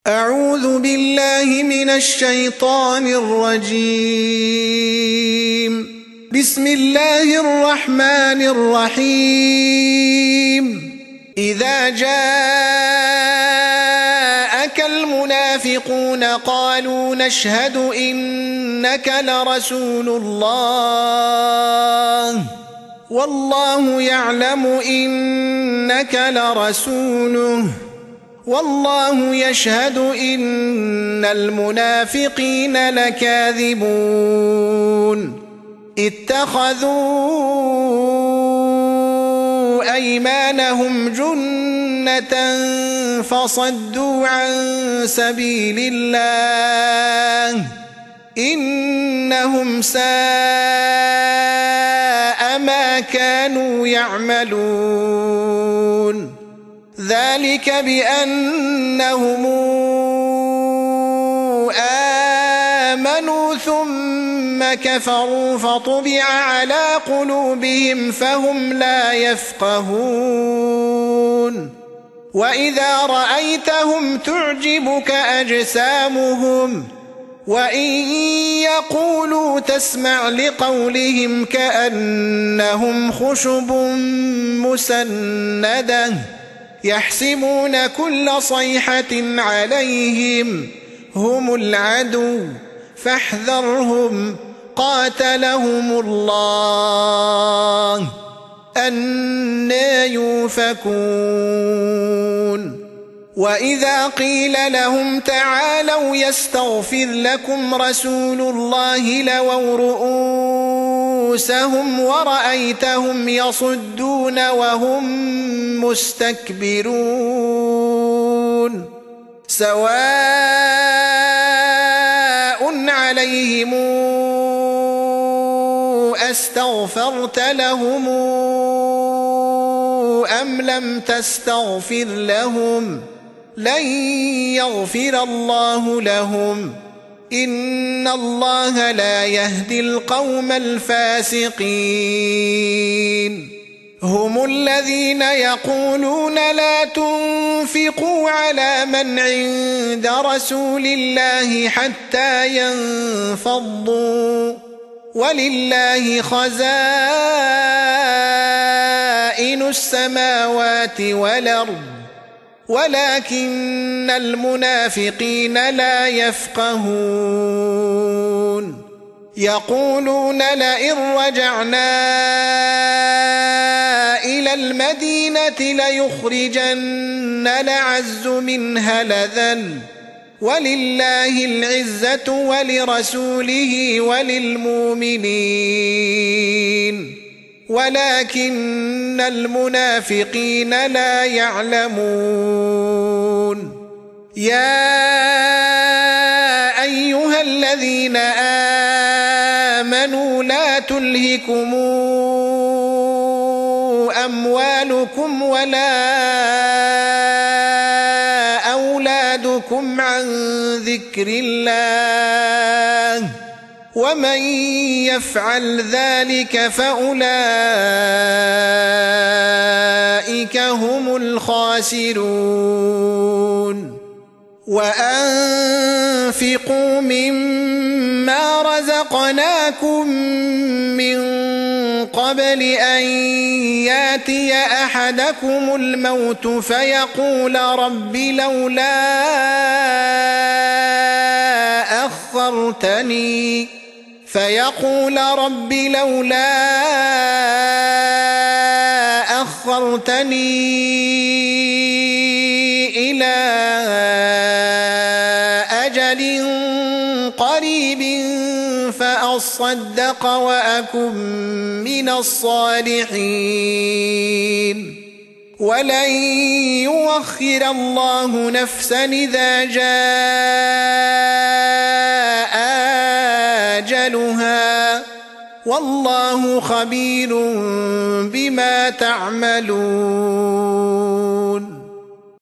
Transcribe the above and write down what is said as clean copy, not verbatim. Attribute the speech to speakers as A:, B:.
A: أعوذ بالله من الشيطان الرجيم. بسم الله الرحمن الرحيم. إذا جاءك المنافقون قالوا نشهد إنك لرسول الله والله يعلم إنك لرسوله والله يشهد إن المنافقين لكاذبون. اتخذوا أيمانهم جنة فصدوا عن سبيل الله إنهم ساء ما كانوا يعملون. ذلك بأنهم آمنوا ثم كفروا فطبع على قلوبهم فهم لا يفقهون. وإذا رأيتهم تعجبك أجسامهم وإن يقولوا تسمع لقولهم كأنهم خشب مسندة يحسبون كل صيحة عليهم هم العدو فاحذرهم قاتلهم الله أنى يؤفكون. وإذا قيل لهم تعالوا يستغفر لكم رسول الله لووا رؤوسهم ورأيتهم يصدون وهم مستكبرون. سواء عليهم أستغفرت لهم أم لم تستغفر لهم لن يغفر الله لهم إن الله لا يهدي القوم الفاسقين. هم الذين يقولون لا تنفقوا على من عند رسول الله حتى ينفضوا ولله خزائن السماوات والأرض ولكن المنافقين لا يفقهون. يقولون لئن رجعنا إلى المدينة ليخرجن الأعز منها الأذل ولله العزة ولرسوله وللمؤمنين ولكن المنافقين لا يعلمون. يا أيها الذين آمنوا لا تلهكم أموالكم ولا أولادكم عن ذكر الله ومن يفعل ذلك فأولئك هم الخاسرون. وأنفقوا مما رزقناكم من قبل أن ياتي أحدكم الموت فيقول رب لولا أخرتني إلى أجل قريب فأصدق وأكن من الصالحين ولن يؤخر الله نفسا إذا جاء أجلها والله خبير بما تعملون.